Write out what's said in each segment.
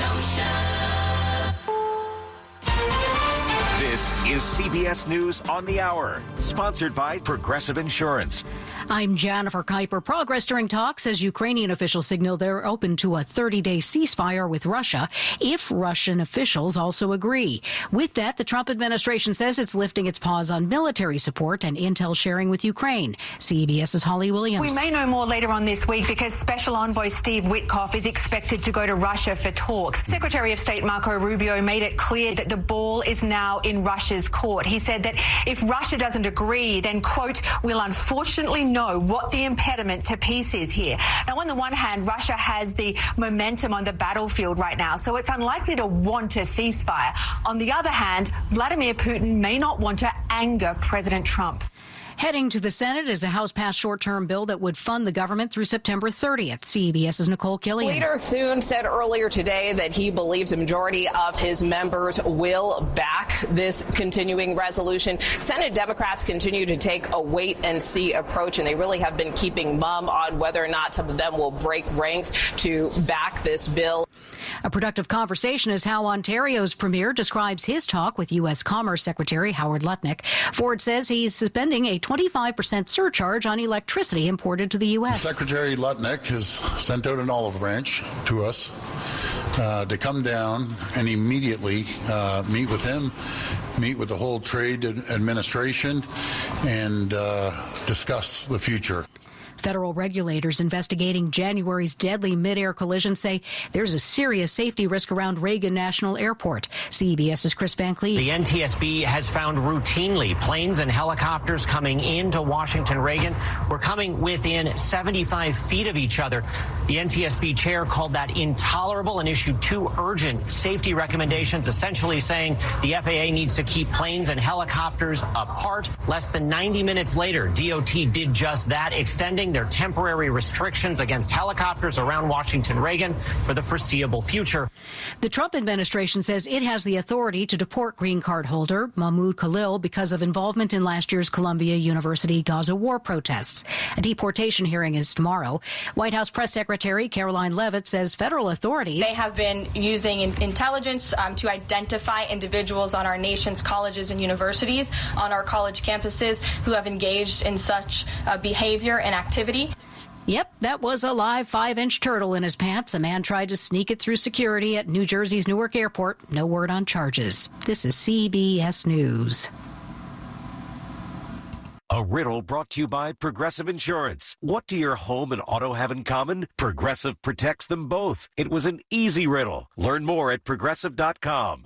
Kenosha. This is CBS News on the Hour, sponsored by Progressive Insurance. I'm Jennifer Kuiper. Progress during talks as Ukrainian officials signal they're open to a 30-day ceasefire with Russia if Russian officials also agree. With that, the Trump administration says it's lifting its pause on military support and intel sharing with Ukraine. CBS's Holly Williams. We may know more later on this week because Special Envoy Steve Witkoff is expected to go to Russia for talks. Secretary of State Marco Rubio made it clear that the ball is now in Russia's court. He said that if Russia doesn't agree, then, quote, we'll unfortunately know what the impediment to peace is here. Now, on the one hand, Russia has the momentum on the battlefield right now, so it's unlikely to want a ceasefire. On the other hand, Vladimir Putin may not want to anger President Trump. Heading to the Senate is a House-passed short-term bill that would fund the government through September 30th. CBS's Nicole Killian. Leader Thune said earlier today that he believes a majority of his members will back this continuing resolution. Senate Democrats continue to take a wait-and-see approach, and they really have been keeping mum on whether or not some of them will break ranks to back this bill. A productive conversation is how Ontario's premier describes his talk with U.S. Commerce Secretary Howard Lutnick. Ford says he's suspending a 25% surcharge on electricity imported to the U.S. Secretary Lutnick has sent out an olive branch to us to come down and immediately meet with him, meet with the whole trade administration, and discuss the future. Federal regulators investigating January's deadly mid-air collision say there's a serious safety risk around Reagan National Airport. CBS's Chris Van Cleave. The NTSB has found routinely planes and helicopters coming into Washington Reagan were coming within 75 feet of each other. The NTSB chair called that intolerable and issued 2 urgent safety recommendations, essentially saying the FAA needs to keep planes and helicopters apart. Less than 90 minutes later, DOT did just that, extending their temporary restrictions against helicopters around Washington Reagan for the foreseeable future. The Trump administration says it has the authority to deport green card holder Mahmoud Khalil because of involvement in last year's Columbia University Gaza war protests. A deportation hearing is tomorrow. White House Press Secretary Caroline Leavitt says federal authorities... They have been using intelligence to identify individuals on our nation's colleges and universities, on our college campuses, who have engaged in such behavior and activity. Yep, that was a live 5-inch turtle in his pants. A man tried to sneak it through security at New Jersey's Newark Airport. No word on charges. This is CBS News. A riddle brought to you by Progressive Insurance. What do your home and auto have in common? Progressive protects them both. It was an easy riddle. Learn more at Progressive.com.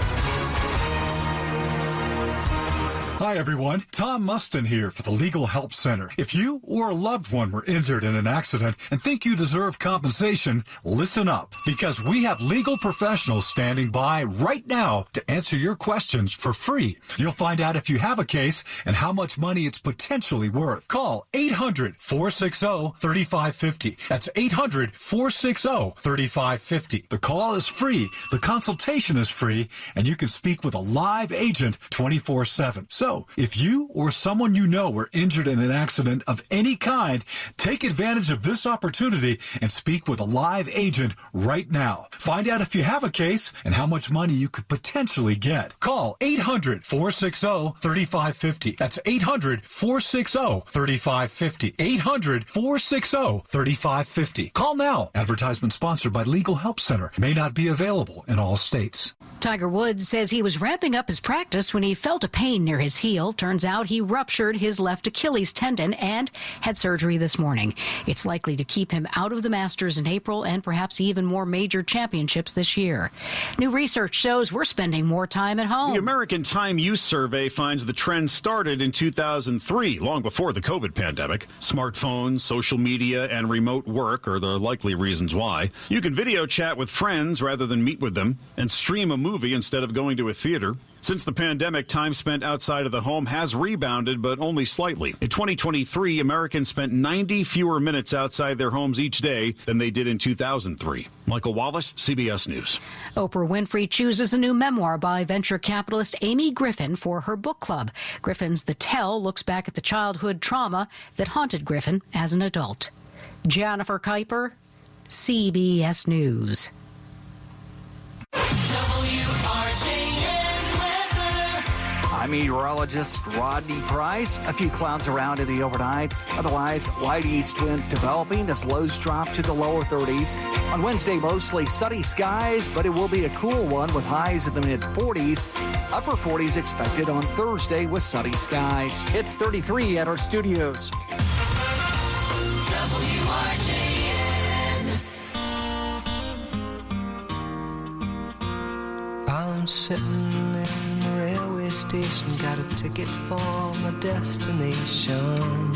Hi, everyone. Tom Mustin here for the Legal Help Center. If you or a loved one were injured in an accident and think you deserve compensation, listen up, because we have legal professionals standing by right now to answer your questions for free. You'll find out if you have a case and how much money it's potentially worth. Call 800-460-3550. That's 800-460-3550. The call is free, the consultation is free, and you can speak with a live agent 24/7. So, if you or someone you know were injured in an accident of any kind, take advantage of this opportunity and speak with a live agent right now. Find out if you have a case and how much money you could potentially get. Call 800-460-3550. That's 800-460-3550. 800-460-3550. Call now. Advertisement sponsored by Legal Help Center. May not be available in all states. Tiger Woods says he was ramping up his practice when he felt a pain near his heel. Turns out he ruptured his left Achilles tendon and had surgery this morning. It's likely to keep him out of the Masters in April and perhaps even more major championships this year. New research shows we're spending more time at home. The American Time Use Survey finds the trend started in 2003, long before the COVID pandemic. Smartphones, social media, and remote work are the likely reasons why. You can video chat with friends rather than meet with them and stream a movie instead of going to a theater. Since the pandemic, time spent outside of the home has rebounded, but only slightly. In 2023, Americans spent 90 fewer minutes outside their homes each day than they did in 2003. Michael Wallace, CBS News. Oprah Winfrey chooses a new memoir by venture capitalist Amy Griffin for her book club. Griffin's The Tell looks back at the childhood trauma that haunted Griffin as an adult. Jennifer Kuiper, CBS News. I'm meteorologist Rodney Price. A few clouds around in the overnight. Otherwise, light east winds developing as lows drop to the lower 30s. On Wednesday, mostly sunny skies, but it will be a cool one with highs in the mid-40s. Upper 40s expected on Thursday with sunny skies. It's 33 at our studios. WRJN. I'm sitting in the railway station, got a ticket for my destination.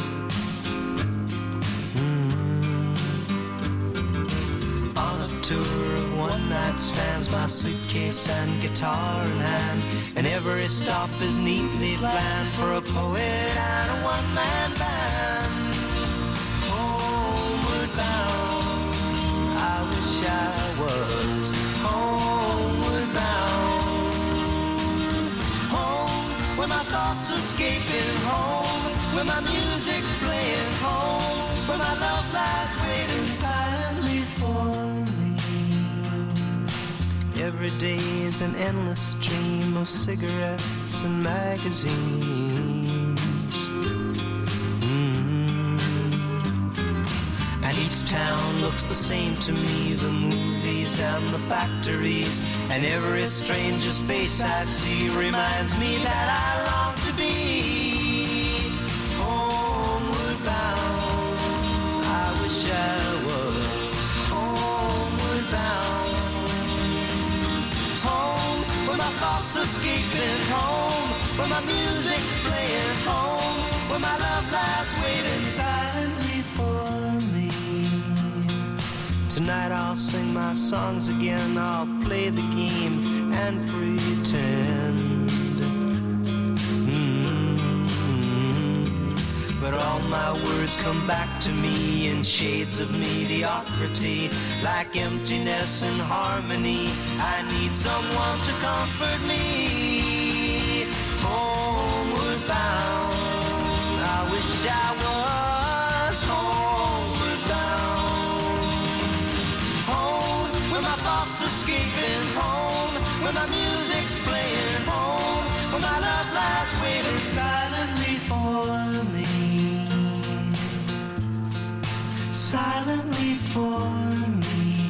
On a tour of one-night stands, my suitcase and guitar in hand, and every stop is neatly planned for a poet and a one-man band. Homeward bound, I wish I was homeward bound. Home, where my thoughts escaping, home, where my music's playing, home, where my love lies waiting silently for me. Every day is an endless stream of cigarettes and magazines. And each town looks the same to me, the movies and the factories, and every stranger's face I see reminds me that I long to be homeward bound. I wish I was homeward bound. Home, where my thoughts escaping, home, where my music's playing, home, where my love lies waiting silently for me. Tonight I'll sing my songs again, I'll play the game and pretend. But all my words come back to me in shades of mediocrity, like emptiness and harmony. I need someone to comfort me. Homeward bound, I wish I was homeward bound. Home, where my thoughts escaping, home, where my music's playing, home, where my love lies waiting silently for me. Silently for me.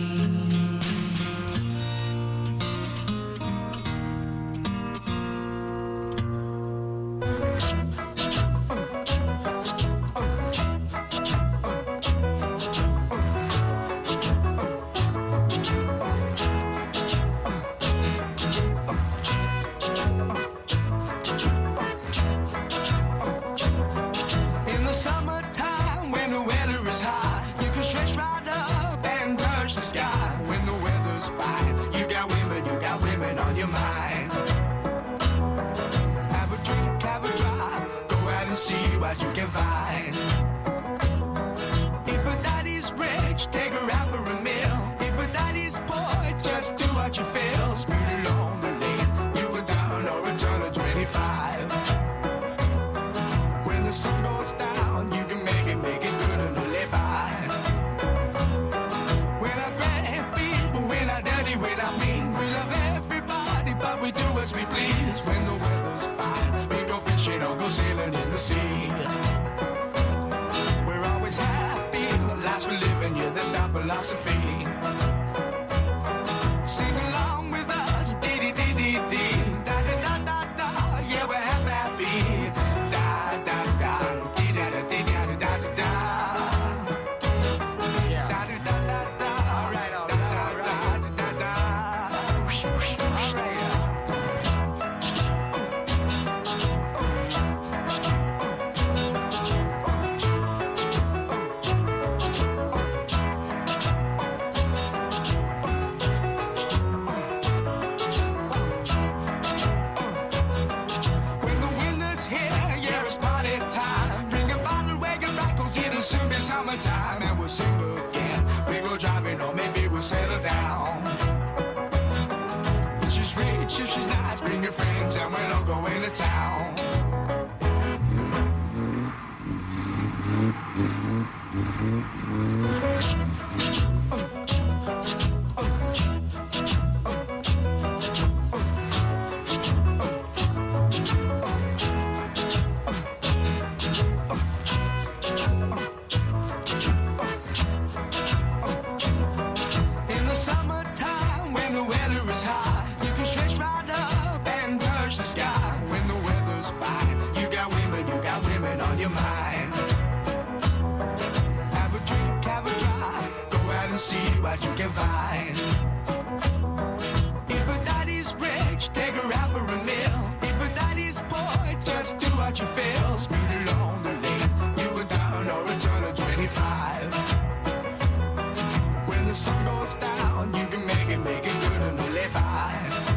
In the summertime when the weather is hot, you can stretch right up and touch the sky. When the weather's fine, you got women on your mind. Have a drink, have a drive, go out and see what you can find. If a daddy's rich, take her out for a meal. If a daddy's poor, just do what you feel. Speed along the lane, you can turn or a turn of 25. When the sun goes down, you can make it good and live by. We're not bad people, we're not dirty, we're not mean. We love everybody, but we do as we please. When the weather's fine, we go fishing or go sailing in the sea. We're always happy, life's for living, yeah, that's our philosophy. Sing along with us, dee-dee-dee-dee-dee. Da-da-da-da-da, yeah, we're happy. Da-da-da, dee-da-da-dee-da-da-da-da. Da-da-da-da-da, right on, da-da-da-da-da. All right. When the winter's here, yeah, it's party time. Bring a bottle, wagon right, 'cause it'll soon be summertime. And we'll sing again. We go driving or maybe we'll settle down. If she's rich, if she's nice, bring your friends and we'll all go into town. color is high. You can stretch right up and touch the sky. When the weather's fine, you got women on your mind. Have a drink, have a drive, go out and see what you can find. If a daddy's rich, take her out for a meal. If a daddy's poor, just do what you feel. Speed along the lane, you go down or a turn of 25. When the sun goes down, you can make it good and live by.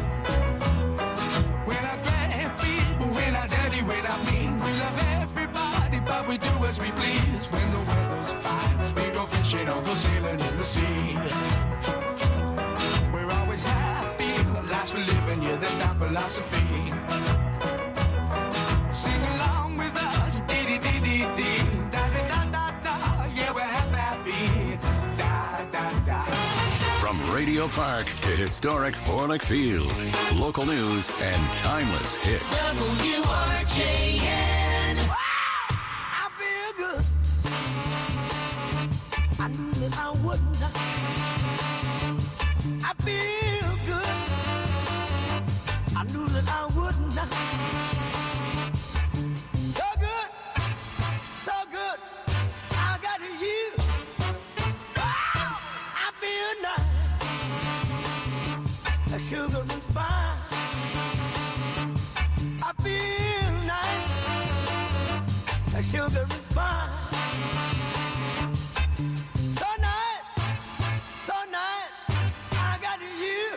When I grab people, when I dirty, when I mean, we love everybody, but we do as we please. When the weather's fine, we go fishing or go sailing in the sea. We're always happy, lives we're living, yeah, that's our philosophy. Sing along with us, dee-dee-dee-dee-dee, da-da-da-da-da, yeah, we're happy, da-da-da. From Radio Park to historic Orlick Field, local news and timeless hits. WRJN. Wow, I feel good. I knew that I wouldn't. I feel good. I knew that I wouldn't. So good, so good. I got you. Wow, I feel nice. A sugar and spice. I feel nice. A sugar and spice. So nice, so nice. I got you.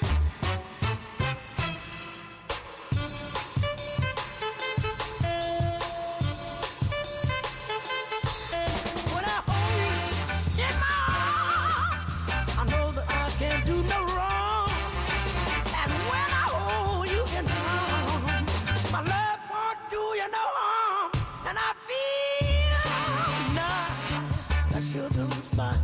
When I hold you in my arms, I know that I can't do no wrong. And when I hold you in my arms, my love won't do you no harm. And I feel nice, that sugar and spice.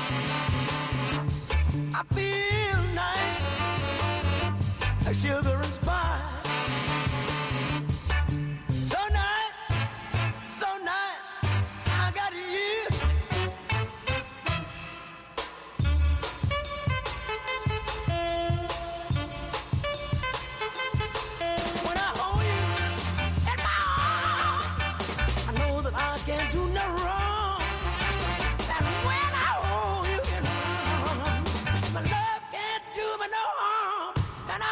I feel nice, that sugar and spice. So nice, so nice, I got you. When I hold you in my arms, I know that I can't do no wrong. And when I hold you in my arms, my love can't do me no harm. And I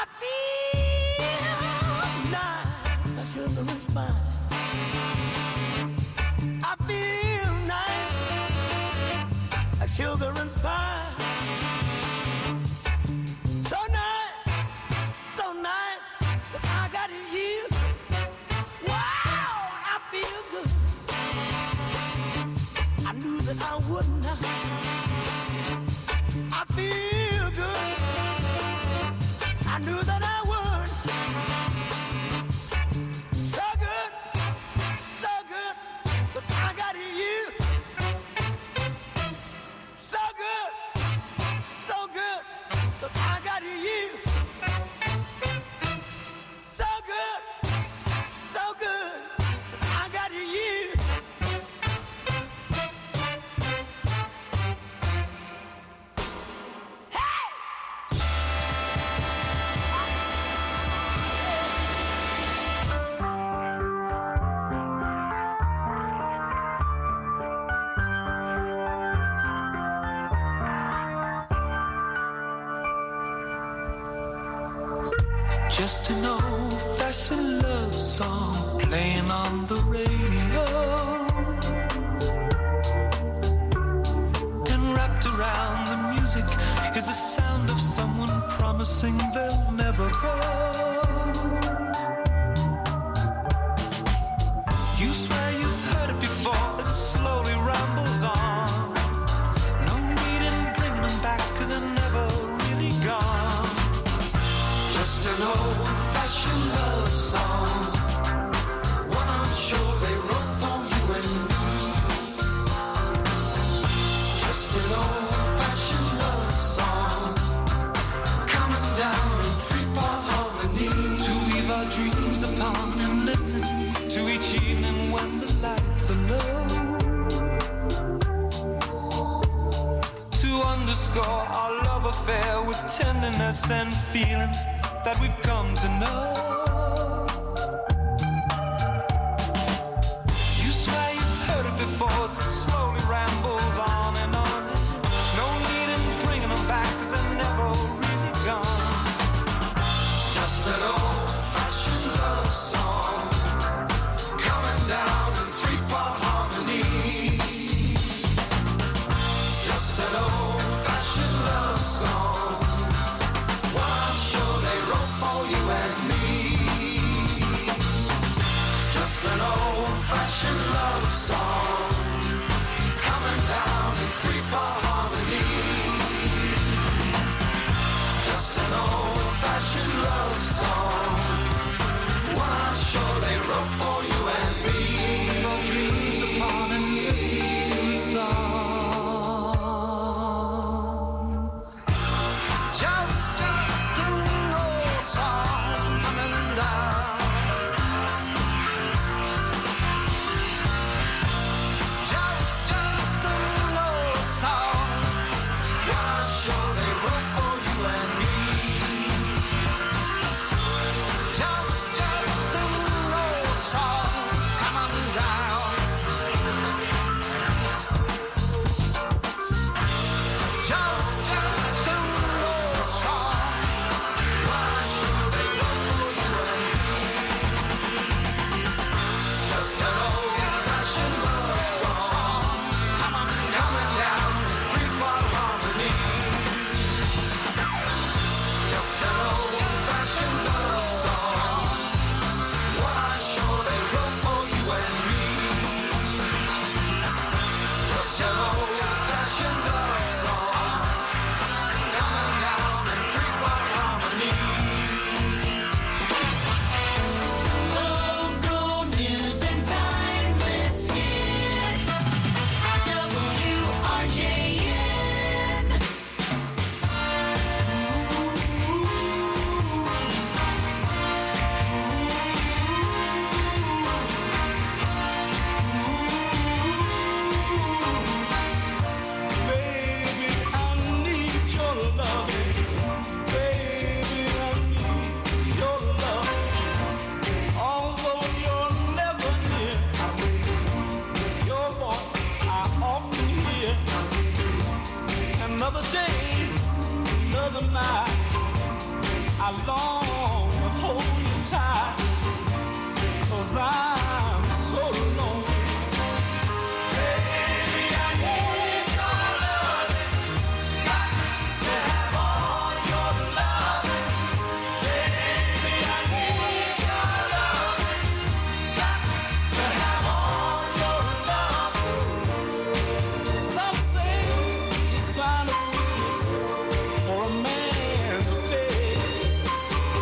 feel nice, I sugar and spice. I feel nice, I sugar and spice. So nice, so nice that I got you. Wow, I feel good. I knew that I wouldn't. I feel good. I knew that I would. So good, that I got you. So good, that I got you. So good, that I got you. Just an old-fashioned love song playing on the radio, and wrapped around the music is the sound of someone promising they'll never go. You swear you've heard it before as it slowly rambles on. No need in bringing them back 'cause they're never really gone. Just an old-fashioned love song, one I'm sure they wrote for you and me. Just an old-fashioned love song, coming down in three-part harmony, to weave our dreams upon and listen to each evening when the lights are low, to underscore our love affair with tenderness and feelings that we've come to know. You swear you've heard it before, it slowly rambles on and on. No need in bringing them back, 'cause they're never really gone. Just an old-fashioned love song coming down in three-part harmony. Just an old-fashioned love song, one I'm sure they wrote for you and me. Just an old-fashioned love song coming down in three-part harmony. Just an old-fashioned love song, one I'm sure they wrote for you and me. Your dreams upon and listen to a song. Just an old song coming down. Just an old song, one I'm sure they wrote for you and me. Just an old song coming down. Just an old song, one I'm sure they wrote for you and me. Just an old-fashioned love song coming down, three-part harmony. Just an old-fashioned love song, one I'm sure they wrote for you and me. Just an old-fashioned love song coming down in three-part harmony. Local news and timeless hits. WRJN. Baby, I need your love. Baby, I need your love. Although you're never near, your voice I often hear. Another day, another night, I long to hold you tight, 'cause I'm so alone. Baby, I need your love. Got to have all your love. Baby, I need your love. Got to have all your love. Some say it's a sign of weakness for a man to beg.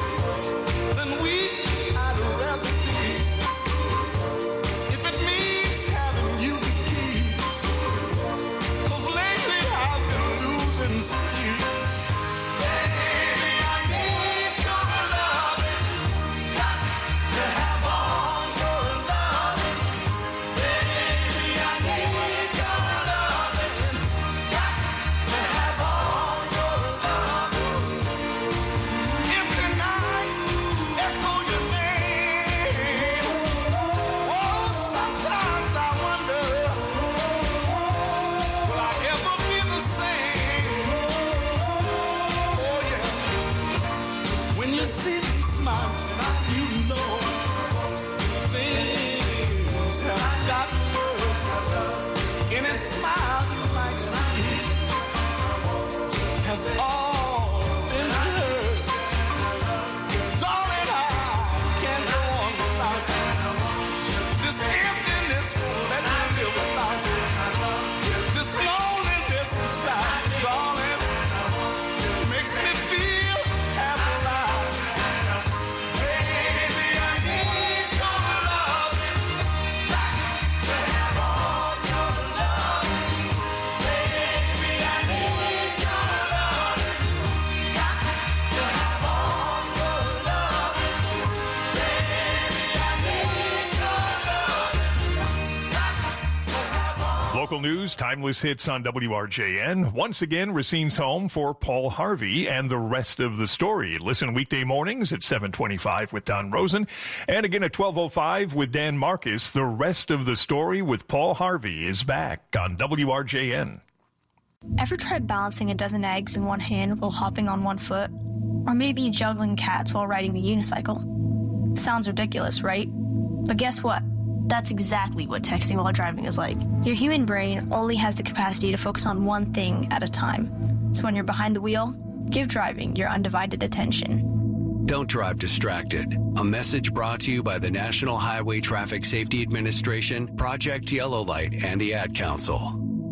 local news, timeless hits on WRJN. Once again, Racine's home for Paul Harvey and the rest of the story. Listen weekday mornings at 7:25 with Don Rosen. And again at 12:05 with Dan Marcus. The rest of the story with Paul Harvey is back on WRJN. Ever tried balancing a dozen eggs in one hand while hopping on one foot? Or maybe juggling cats while riding the unicycle? Sounds ridiculous, right? But guess what? That's exactly what texting while driving is like. Your human brain only has the capacity to focus on one thing at a time. So when you're behind the wheel, give driving your undivided attention. Don't drive distracted. A message brought to you by the National Highway Traffic Safety Administration, Project Yellow Light, and the Ad Council.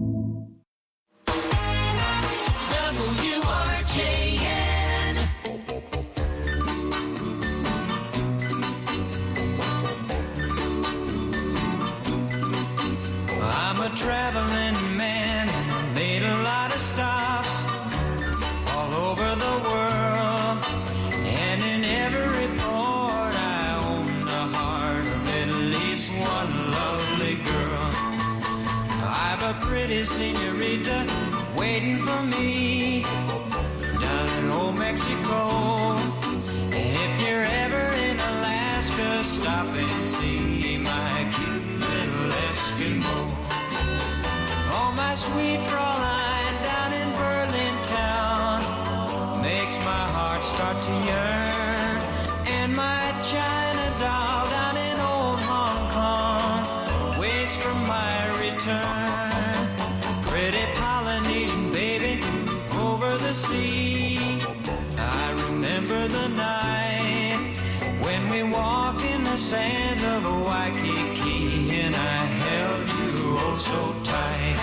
WRJN. I'm a traveling man, made a lot of stops all over the world, and in every port I own the heart of at least one lovely girl. I've a pretty senorita waiting for me down in old Mexico. If you're ever in Alaska, stop and see my cute little Eskimo. Oh, my sweet Fraulein down in Berlin town makes my heart start to yearn. And my China doll down in old Hong Kong waits for my return. Pretty Polynesian baby over the sea, I remember the night when we walked in the sands of Waikiki and I held you oh so tight.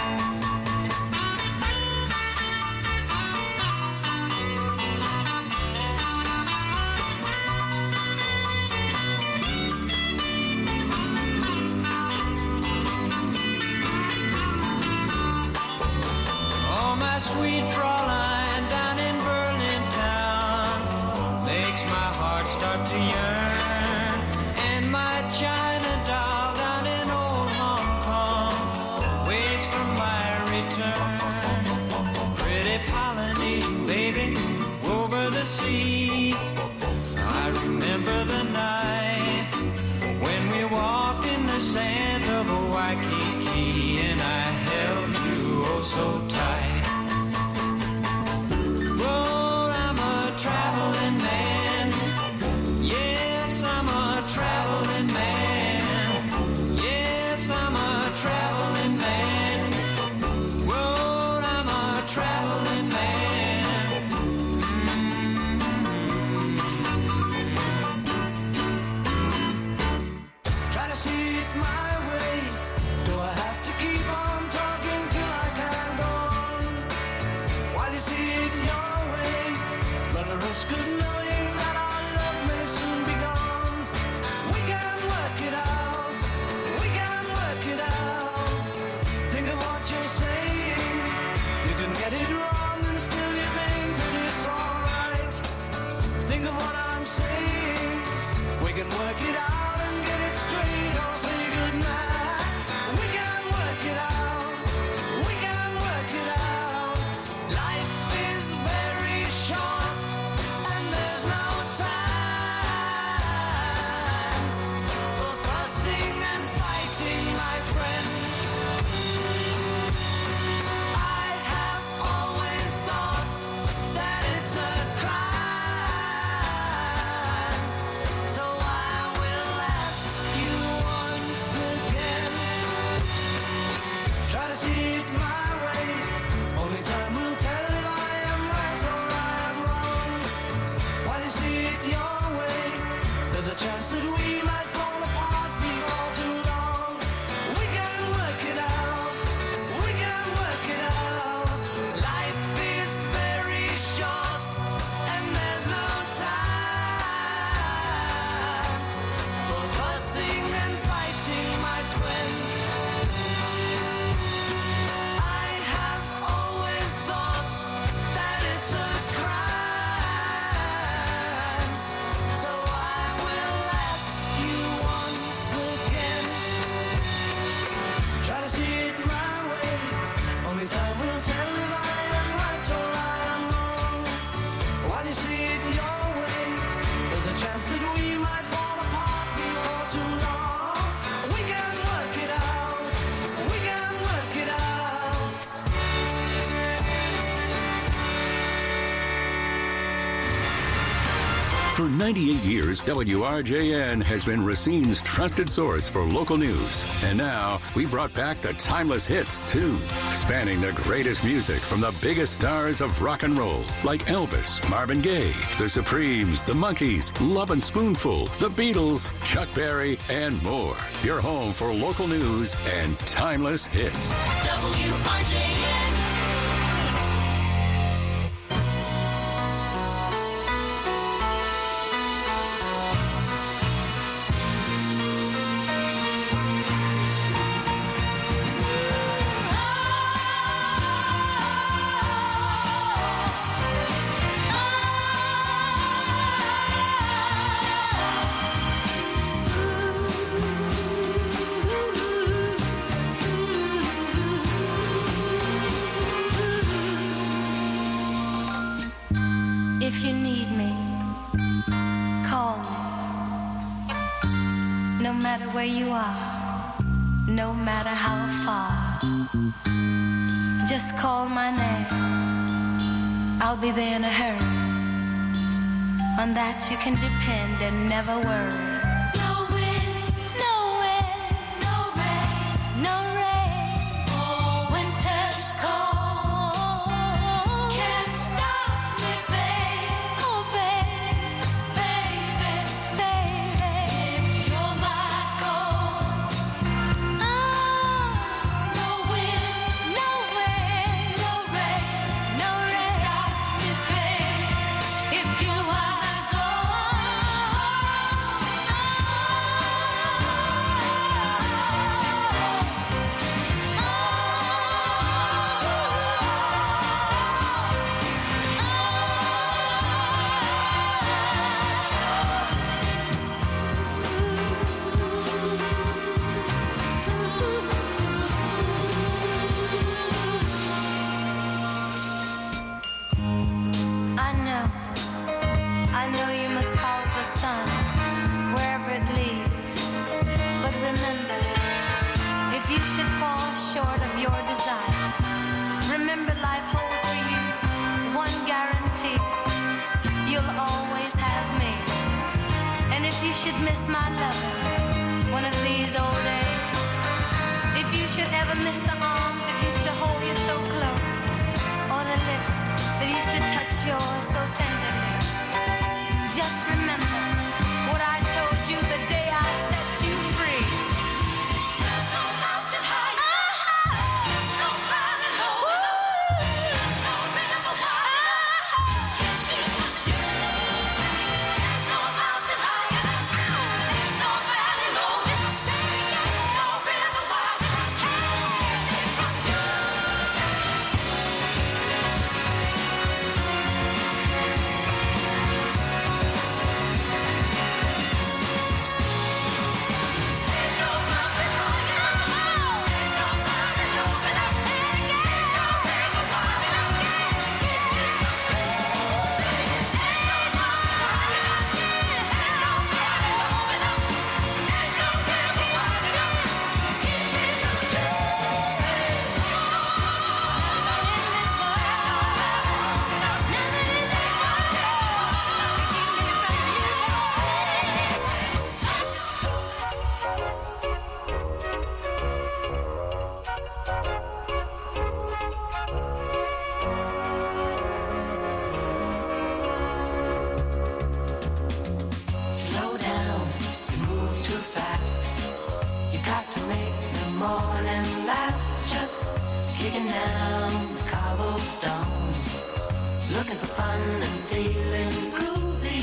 Oh, my sweet Fraulein down in Berlin town makes my heart start to yearn. And my China doll down in old Hong Kong waits for my return. Pretty Polynesian baby over the sea, I remember the night when we walked in the sands of Waikiki and I held you oh so tight. Well, I'm a traveling man. Yes, I'm a traveling man. Yes, I'm a traveling man. Well, I'm a traveling man. Try to see it my way. Do I have to keep on talking till I can go on? While you see it your way, run the risk of knowing that our love may soon be gone. We can work it out. We can work it out. Think of what you're saying. You can get it wrong and still you think that it's alright. Think of what I'm saying. We can work it out and get it straight or say goodnight. We can work it out. We can work it out. Life is very short and you see it your way. There's a chance that we might fall apart before too long. We can work it out. We can work it out. For 98 years, WRJN has been Racine's trusted source for local news. And now, we brought back the timeless hits, too, spanning the greatest music from the biggest stars of rock and roll, like Elvis, Marvin Gaye, The Supremes, The Monkees, Lovin' Spoonful, The Beatles, Chuck Berry, and more. Your home for local news and timeless hits. WRJN. If you need me, call me. No matter where you are, no matter how far, just call my name. I'll be there in a hurry. On that you can depend and never worry. No wind, no wind, no rain, no rain. Oh, winter's cold can't stop me, babe. Oh, babe, baby, baby. If you're my goal. No wind, no wind, no rain, no rain. Can't stop me, babe. If you're my I know you must follow the sun wherever it leads. But remember, if you should fall short of your desires, remember life holds for you one guarantee. You'll always have me. And if you should miss my loving one of these old days, if you should ever miss the arms that used to hold you so close, or the lips that used to touch yours so tenderly, just remember what I told you the day I set you free. No mountain high, no valley low, no river wide, no mountain high, no valley low, no river wide. Slow down, you move too fast. You got to make the morning last. Just kicking down the cobblestones, looking for fun and feeling groovy.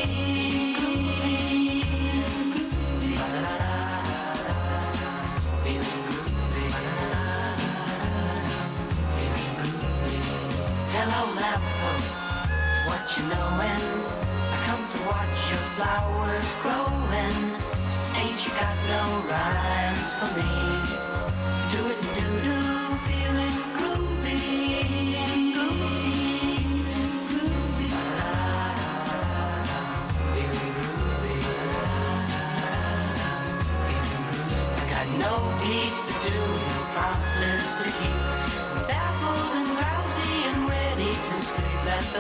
Hello, lamppost, what you knowin'? I come to watch your flowers growing. Ain't you got no rhymes for me? Do it and do-do, feeling groovy. Groovy.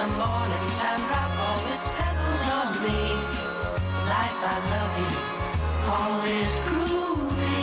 the morning time drop all its petals on me. Life, I love you, always groovy.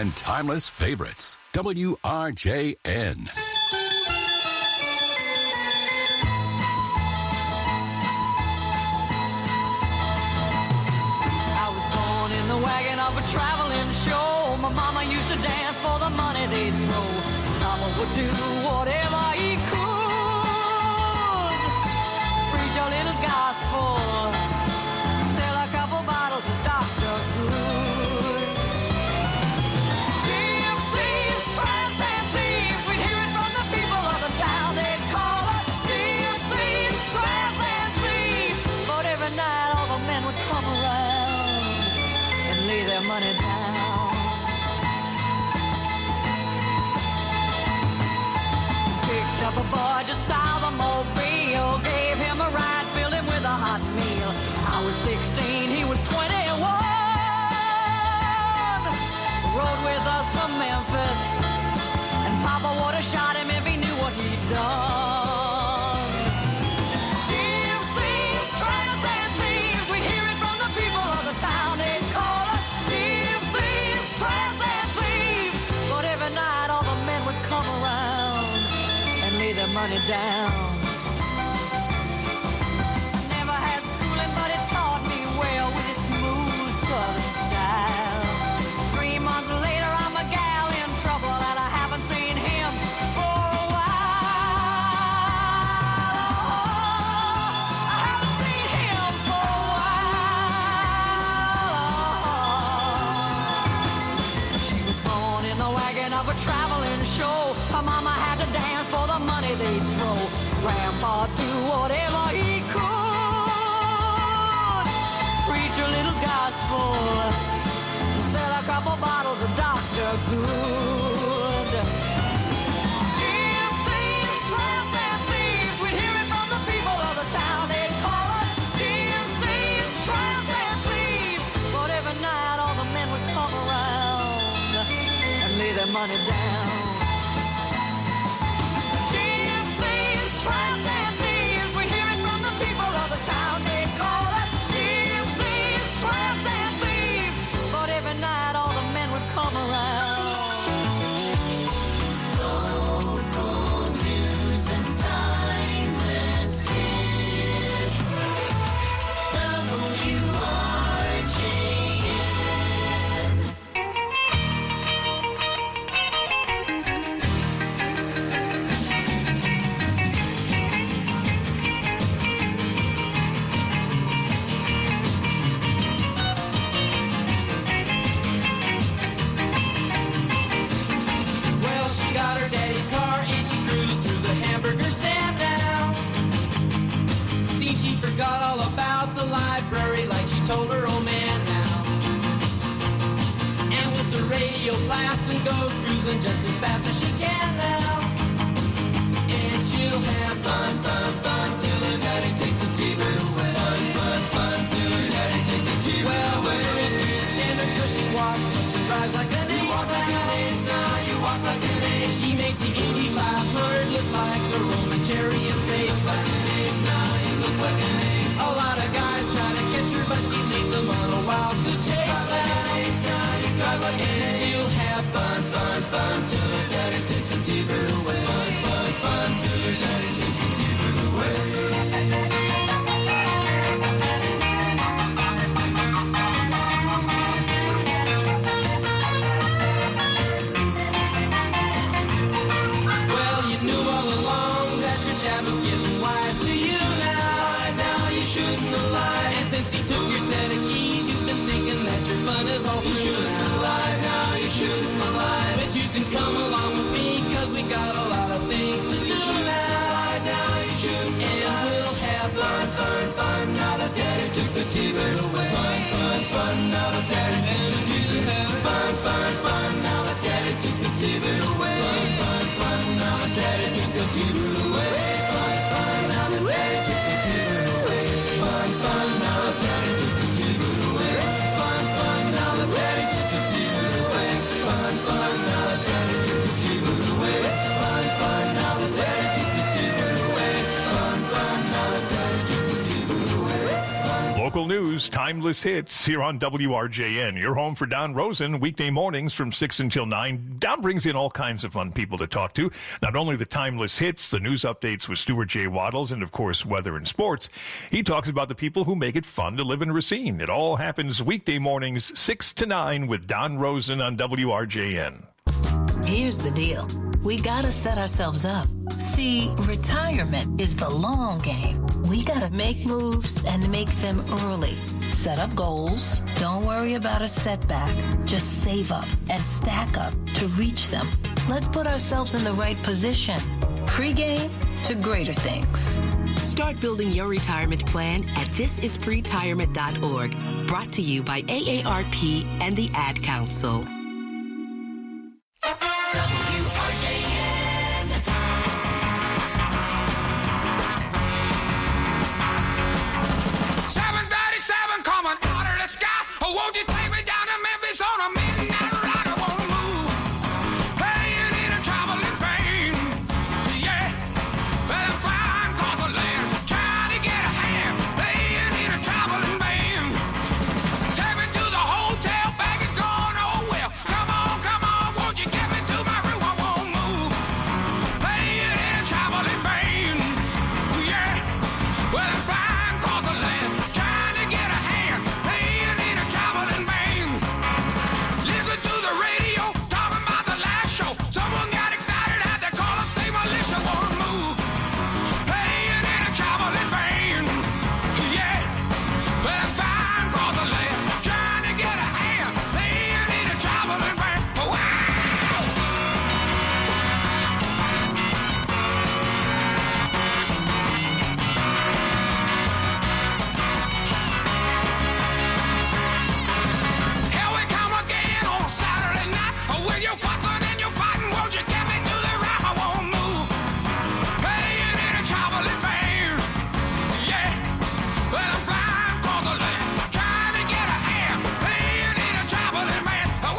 and timeless favorites. WRJN. Wagon of a traveling show. My mama used to dance for the money they'd throw. Papa would do whatever he could. Preach a little gospel, sell a couple bottles of Dr. Good. Gypsies, tramps, and thieves, we'd hear it from the people of the town. They'd call us gypsies, tramps, and thieves. But every night all the men would come around, lay their money down. Picked up a boy just south of Mobile, gave him a ride, filled him with a hot meal. I was 16, he was 21. Rode with us to Memphis, and Papa would have shot him if he knew what he'd done. Gypsies, tramps, and thieves, we'd hear it from the people of the town. They'd call us gypsies, tramps, and thieves. But every night all the men would come around and lay their money down. I never had schooling, but it taught me well with its smooth southern style. 3 months later, I'm a gal in trouble, and I haven't seen him for a while. I haven't seen him for a while. She was born in the wagon of a traveling show. Her mama had to dance for the money they'd throw. Grandpa do whatever he could. Preach a little gospel, sell a couple bottles of Dr. Good. Gypsies, tramps, and thieves, we'd hear it from the people of the town. They'd call us gypsies, tramps, and thieves. But every night all the men would come around and lay their money down. Gypsies, tramps, and thieves, we'd hear it from the people of the town. They'd call us gypsies, tramps, and thieves. But every night all the men would come around. Local news and timeless hits. WRJN. Well, she got her daddy's car and she cruised through the hamburger stand now. Seems she forgot all about the library like she told her old man now. And with the radio blasting goes cruising just as fast as she can now. And she'll have fun, fun, fun till her daddy takes a T-bird away. Fun, fun, fun till her daddy takes a T-bird away. Well, the girls can't stand her 'cause she walks, looks and drives like an ace. You walk like an ace now, you walk like an ace. She makes the Indy 500 look like a Roman chariot race. Like an ace now, you look like an ace. A lot of guys try to catch her, but she leads them on a wild goose chase. Like an ace now, you drive like an ace. She'll have fun, fun, fun till her daddy takes a T-bird away. Fun, fun, fun till her daddy takes a T-bird away. Well, you knew all along that your dad was getting wise to you now. Now you shouldn't have lied. And since he took your set of keys, you've been thinking that your fun is all through. You shouldn't have lied. Now you shouldn't have lied. But you can come along with me 'cause we got a lot of things to do now. Now you shouldn't have lied. And we'll have fun, fun, fun. Now that daddy took the T-bird away. Fun, fun, fun. Now that daddy took the T-bird away. Fun, fun, fun. Now that daddy took the T-bird away. Fun, fun, fun. Now that daddy took the T-bird away. Fun, fun. Now that daddy took the T-bird away. Fun, fun. Now that daddy took the T-bird away. Fun, fun. Now that daddy took the news, timeless hits here on WRJN. You're home for Don Rosen, weekday mornings from 6 until 9. Don brings in all kinds of fun people to talk to. Not only the timeless hits, the news updates with Stuart J. Waddles, and of course, weather and sports. He talks about the people who make it fun to live in Racine. It all happens weekday mornings, 6 to 9 with Don Rosen on WRJN. Here's the deal. We gotta set ourselves up. See, retirement is the long game. We gotta make moves and make them early. Set up goals. Don't worry about a setback. Just save up and stack up to reach them. Let's put ourselves in the right position. Pre-game to greater things. Start building your retirement plan at thisispretirement.org. Brought to you by AARP and the Ad Council. WRJN. 737 coming out of the sky. Oh, won't you take me down to Memphis on a midnight ride? I wanna move, playing in a traveling pain. Yeah, but I'm flying across the land, trying to get a hand, playing in a traveling band. Take me to the hotel, bag is gone, oh well. Come on, won't you get me to my room? I won't move, playing in a traveling band. Yeah, well I'm flying across the land, trying to get a hand, playing in a traveling band. Listen to the radio, talking about the last show. Someone got excited, had to call a state militia. Won't move, playing in a traveling band. Yeah, but I'm flying across the land, trying to get a hand, playing in a traveling band. Wow! Here we come again on Saturday night. With your fussing and your fighting, won't you get me to the right? I won't move, playing in a traveling band. Yeah, but I'm flying across the land, trying to get a hand, playing in a traveling band. Wow!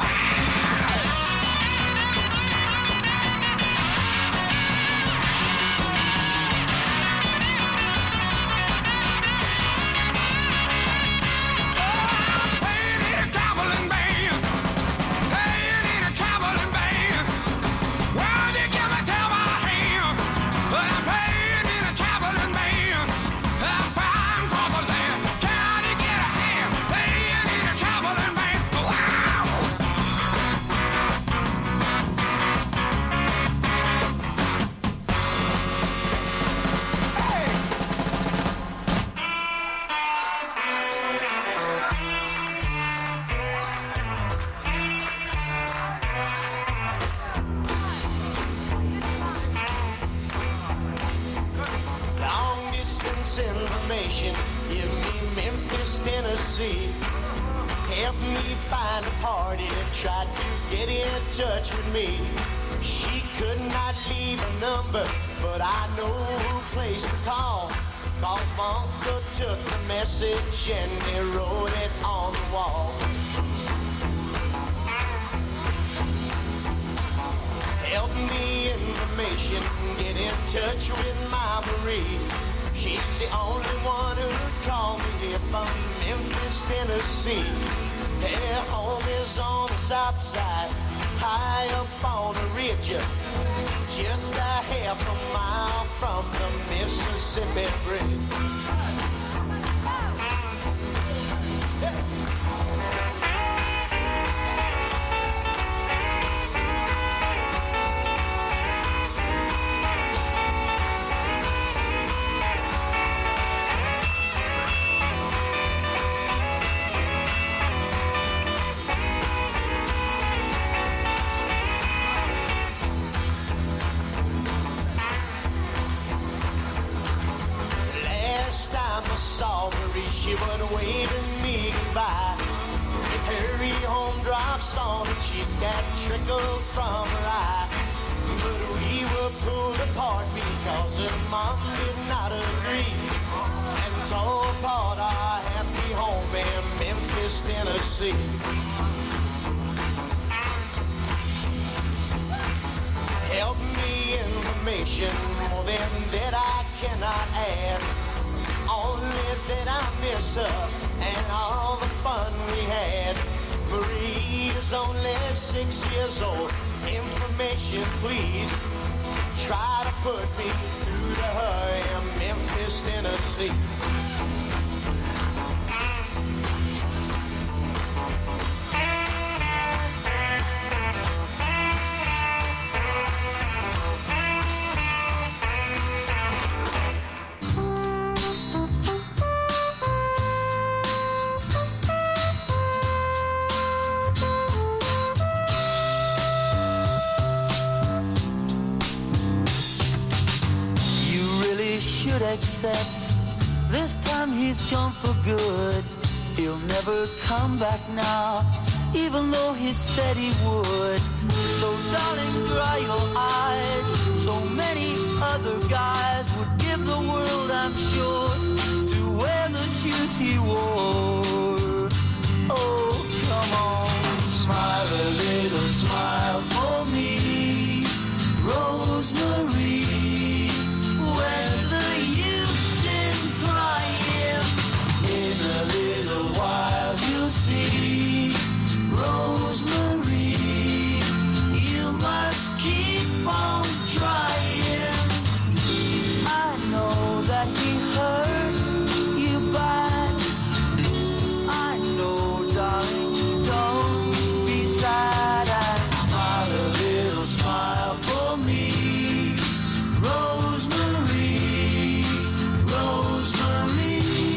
Playing in a traveling band, playing in a traveling band. Why'd you give me till my hand? But I'm playing in a traveling band. I'm flying across the land, trying to get a hand, playing in a traveling band. Wow! Long distance information, give me Memphis, Tennessee. Help me find a party that tried to get in touch with me. She could not leave a number, but I know who place to call. Cause my uncle took the message and he wrote it on the wall. Help me information, get in touch with my Marie. She's the only one who'd call me here from Memphis, Tennessee. Her home is on the south side, high up on the ridge, just a half a mile from the Mississippi Bridge. Last time I saw Marie, she was waving me goodbye. If hurry home drops on her cheek, that trickled from her eye. But we were pulled apart because her mom did not agree, and tore apart our happy home in Memphis, Tennessee. Help me information, more than that I cannot add. On Hardly that I miss her and all the fun we had. Marie is only 6 years old. Information, please. Try to put me through to her in Memphis, Tennessee. Except this time he's gone for good. He'll never come back now, even though he said he would. So darling, dry your eyes. So many other guys would give the world, I'm sure, to wear the shoes he wore. Oh, come on, smile a little smile for me, Rosemary. Where's the use in crying? In a little while you'll see, Rosemary, you must keep on trying. I know that he hurt you bad. I know, darling, don't be sad and smile a little smile for me, Rosemary, Rosemary.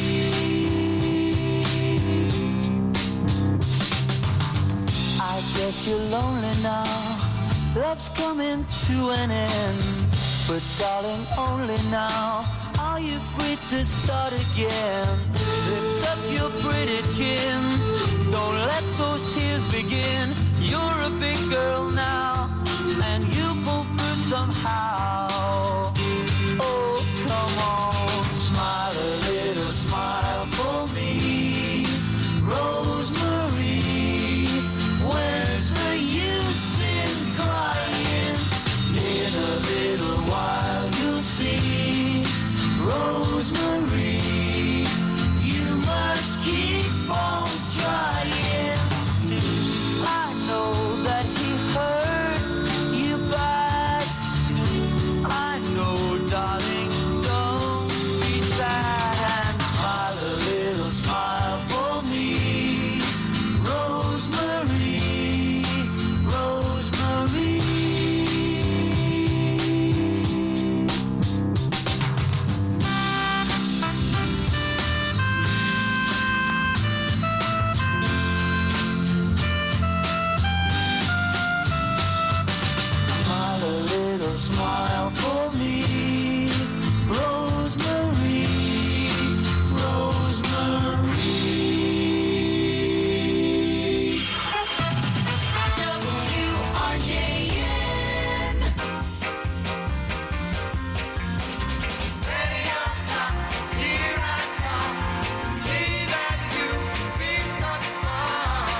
I guess you're lonely now, love's coming to an end. But darling, only now are you free to start again. Lift up your pretty chin, don't let those tears begin. You're a big girl now, and you'll pull through somehow. Oh, come on, smile a little smile for me, Rosemary. Where's the use in crying? In a little while you'll see, Rosemary, you must keep on trying. I know that he hurt you bad. I know, darling, don't be sad and smile a little smile for me, Rosemary, Rosemary. Smile a little smile for me, Rosemary, Rosemary. WRJN. Ready or not, here I come. See that used to be such fun.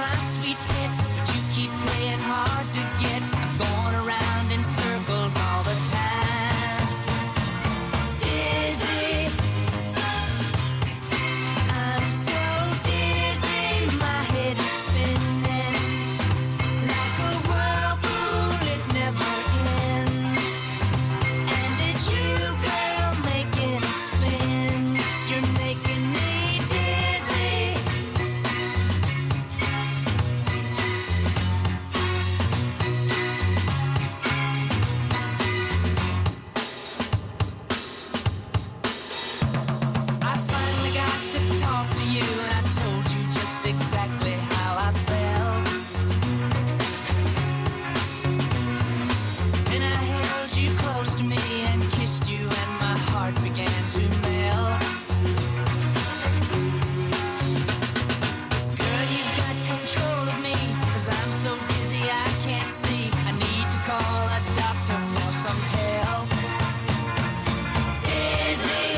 my sweet pet, but you keep playing hard to get. I'm going around in circles all the time. Dizzy, I'm so dizzy, my head is spinning like a whirlpool, it never ends. And it's you, girl, making it spin. You're making me dizzy. I finally got to talk to you, and I told you just exactly how I felt. And I held you close to me and kissed you, and my heart began to melt. Girl, you've got control of me, 'cause I'm so dizzy I can't see. I need to call a doctor for some help. Dizzy,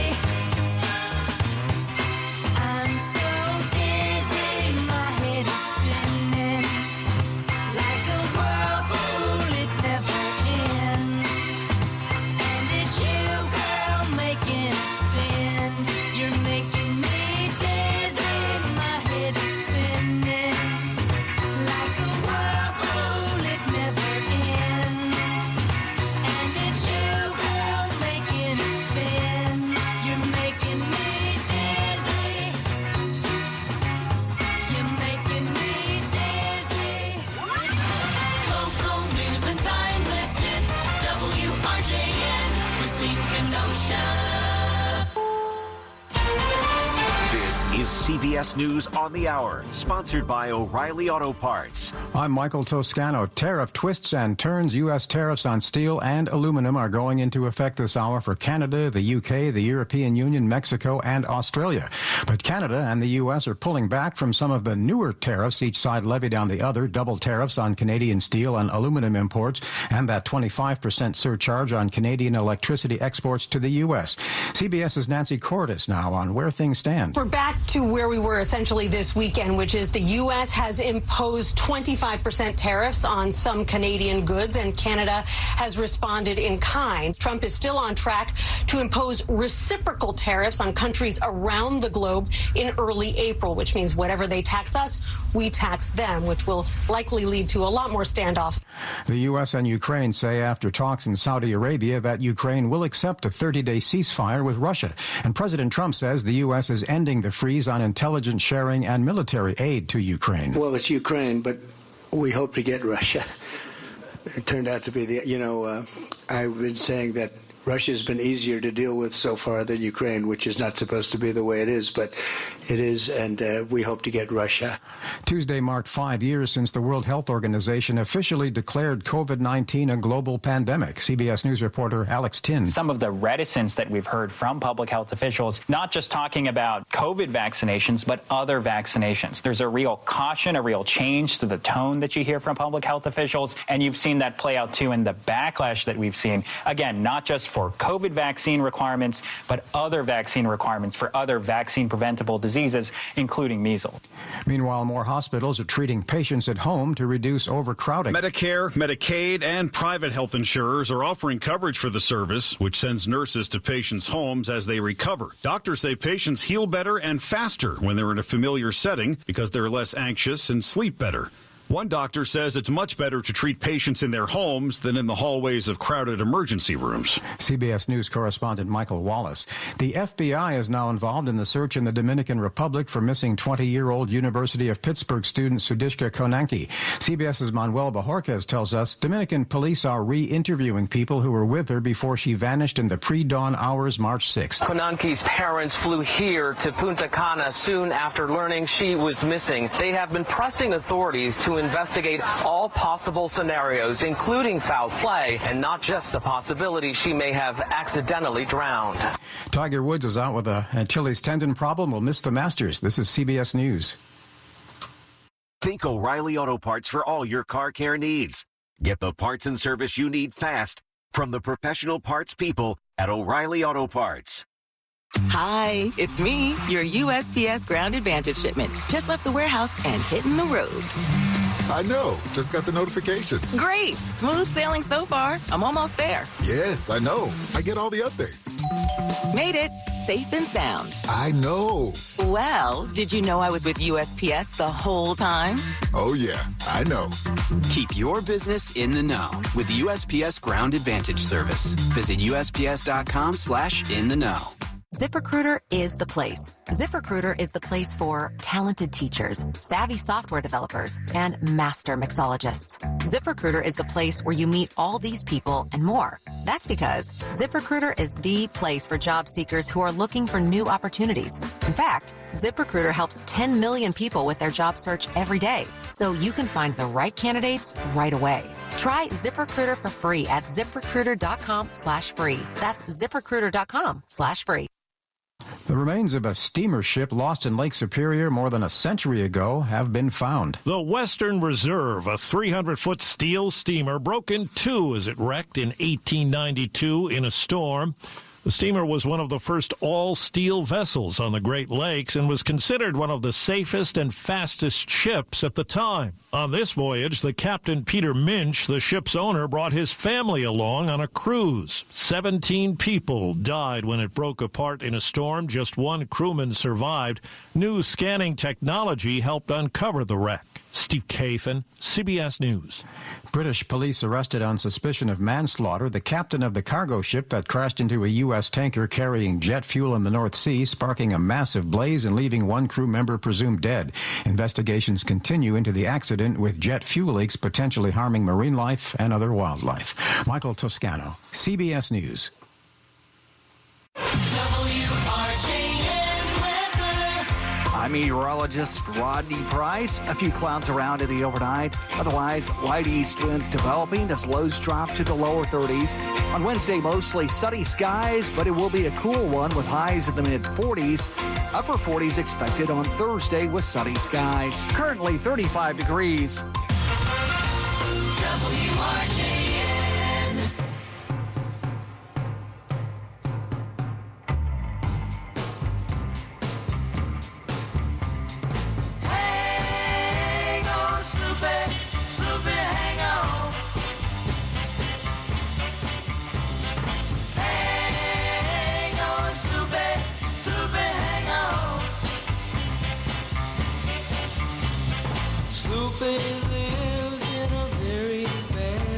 I'm so dizzy, my head is spinning like a whirlpool, it never ends. And it's you, girl, making it spin. You're making me dizzy, my head is spinning like a whirlpool, it never ends. And it's you, girl, making it spin. You're making me dizzy. You're making me dizzy. Local news and timeless hits. WRJN, Racine, Kenosha. This is CBS News on the Hour, sponsored by O'Reilly Auto Parts. I'm Michael Toscano. Tariff twists and turns. U.S. tariffs on steel and aluminum are going into effect this hour for Canada, the U.K., the European Union, Mexico, and Australia. But Canada and the U.S. are pulling back from some of the newer tariffs each side levied on the other, double tariffs on Canadian steel and aluminum imports, and that 25% surcharge on Canadian electricity exports to the U.S. CBS's Nancy Cordes now on where things stand. We're back to where we were essentially this weekend, which is the U.S. has imposed 25% tariffs on some Canadian goods, and Canada has responded in kind. Trump is still on track to impose reciprocal tariffs on countries around the globe in early April, which means whatever they tax us, we tax them, which will likely lead to a lot more standoffs. The U.S. and Ukraine say after talks in Saudi Arabia that Ukraine will accept a 30-day ceasefire with Russia. And President Trump says the U.S. is ending the freeze on intelligence sharing and military aid to Ukraine. Well, it's Ukraine, but we hope to get Russia. It turned out to be I've been saying that Russia's been easier to deal with so far than Ukraine, which is not supposed to be the way it is, but it is, and we hope to get Russia. Tuesday marked 5 years since the World Health Organization officially declared COVID-19 a global pandemic. CBS News reporter Alex Tin. Some of the reticence that we've heard from public health officials, not just talking about COVID vaccinations, but other vaccinations. There's a real caution, a real change to the tone that you hear from public health officials, and you've seen that play out too in the backlash that we've seen. Again, not just for COVID vaccine requirements, but other vaccine requirements for other vaccine-preventable diseases, including measles. Meanwhile, more hospitals are treating patients at home to reduce overcrowding. Medicare, Medicaid, and private health insurers are offering coverage for the service, which sends nurses to patients' homes as they recover. Doctors say patients heal better and faster when they're in a familiar setting because they're less anxious and sleep better. One doctor says it's much better to treat patients in their homes than in the hallways of crowded emergency rooms. CBS News correspondent Michael Wallace. The FBI is now involved in the search in the Dominican Republic for missing 20-year-old University of Pittsburgh student Sudishka Konanki. CBS's Manuel Bajorquez tells us Dominican police are re-interviewing people who were with her before she vanished in the pre-dawn hours March 6th. Konanki's parents flew here to Punta Cana soon after learning she was missing. They have been pressing authorities to investigate all possible scenarios, including foul play, and not just the possibility she may have accidentally drowned. Tiger Woods is out with a Achilles tendon problem, will miss the Masters. This is CBS News. Think O'Reilly Auto Parts for all your car care needs. Get the parts and service you need fast from the professional parts people at O'Reilly Auto Parts. Hi, it's me, your USPS Ground Advantage shipment. Just left the warehouse and hitting the road. I know. Just got the notification. Great. Smooth sailing so far. I'm almost there. Yes, I know. I get all the updates. Made it. Safe and sound. I know. Well, did you know I was with USPS the whole time? Oh, yeah. I know. Keep your business in the know with the USPS Ground Advantage service. Visit USPS.com/in-the-know. ZipRecruiter is the place. ZipRecruiter is the place for talented teachers, savvy software developers, and master mixologists. ZipRecruiter is the place where you meet all these people and more. That's because ZipRecruiter is the place for job seekers who are looking for new opportunities. In fact, ZipRecruiter helps 10 million people with their job search every day, so you can find the right candidates right away. Try ZipRecruiter for free at ZipRecruiter.com/free. That's ZipRecruiter.com/free. The remains of a steamer ship lost in Lake Superior more than a century ago have been found. The Western Reserve, a 300-foot steel steamer, broke in two as it wrecked in 1892 in a storm. The steamer was one of the first all-steel vessels on the Great Lakes and was considered one of the safest and fastest ships at the time. On this voyage, the Captain Peter Minch, the ship's owner, brought his family along on a cruise. 17 people died when it broke apart in a storm. Just one crewman survived. New scanning technology helped uncover the wreck. Steve Kathan, CBS News. British police arrested on suspicion of manslaughter the captain of the cargo ship that crashed into a U.S. tanker carrying jet fuel in the North Sea, sparking a massive blaze and leaving one crew member presumed dead. Investigations continue into the accident, with jet fuel leaks potentially harming marine life and other wildlife. Michael Toscano, CBS News. I'm meteorologist Rodney Price. A few clouds around in the overnight. Otherwise, light east winds developing as lows drop to the lower 30s. On Wednesday, mostly sunny skies, but it will be a cool one with highs in the mid-40s. Upper 40s expected on Thursday with sunny skies. Currently 35 degrees. WRJN. Sloopy